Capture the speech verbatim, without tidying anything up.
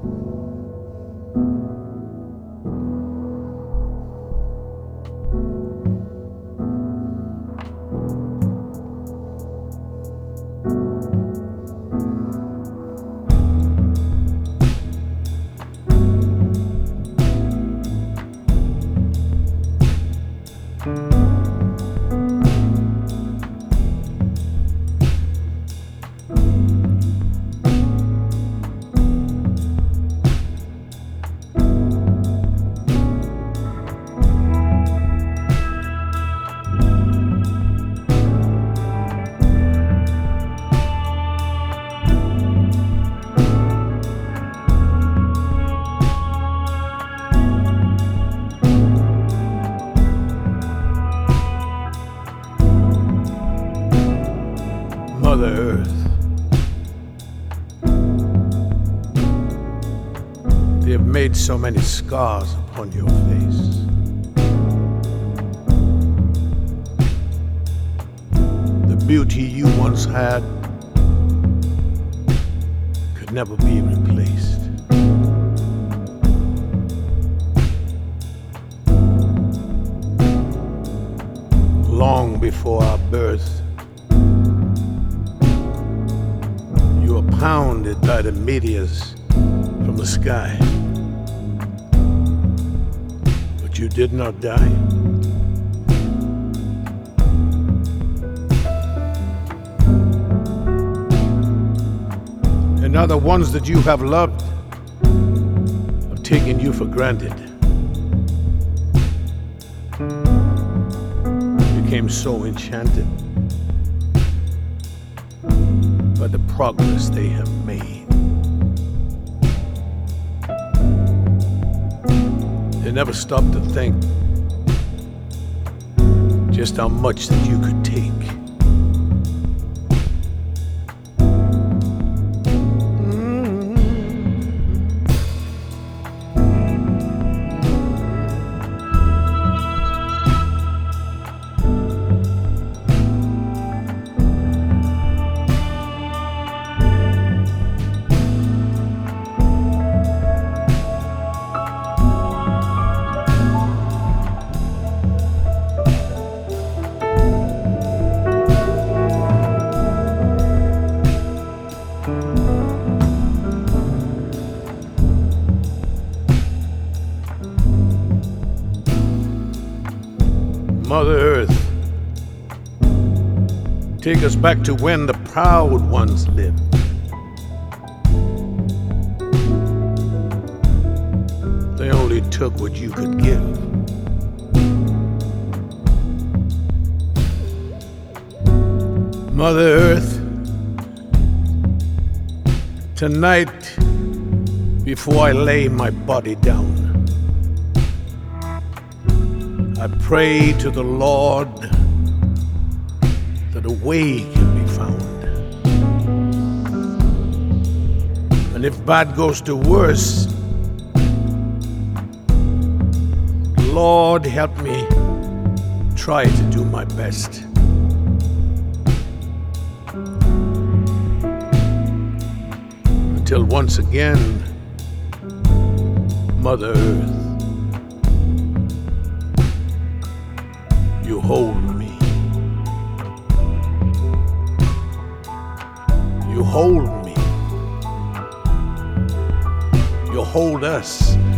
Mother Earth, they have made so many scars upon your face. The beauty you once had could never be replaced. Long before our birth, you were pounded by the meteors from the sky. But you did not die. And now the ones that you have loved have taken you for granted. Became so enchanted by the progress they have made. They never stopped to think just how much that you could take. Mother Earth, take us back to when the proud ones lived. They only took what you could give. Mother Earth, tonight, before I lay my body down, I pray to the Lord that a way can be found. And if bad goes to worse, Lord, help me try to do my best. Until once again, Mother Earth, you hold me. You hold me. You hold us.